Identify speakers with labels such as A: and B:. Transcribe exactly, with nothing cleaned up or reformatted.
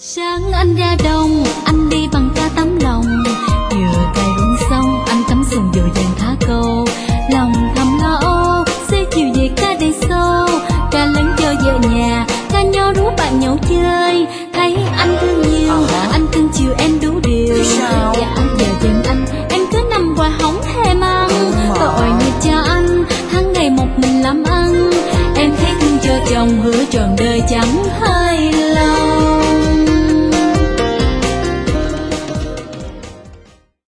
A: Sáng anh ra đồng, anh đi bằng ca tấm lòng. Vừa cày ruộng xong, anh cắm xuồng dội vàng thả câu. Lòng thầm lo âu, sẽ chiều về ca đầy sâu. Ca lớn cho vợ nhà, ca nho rú bạn nhậu chơi. Thấy anh thương nhiều, à, anh thương chiều em đủ điều. Dạ giờ giận anh, em cứ nằm qua hóng thèm ăn. Tội nghiệp cho anh, tháng ngày một mình làm ăn. Em thấy thương cho chồng hứa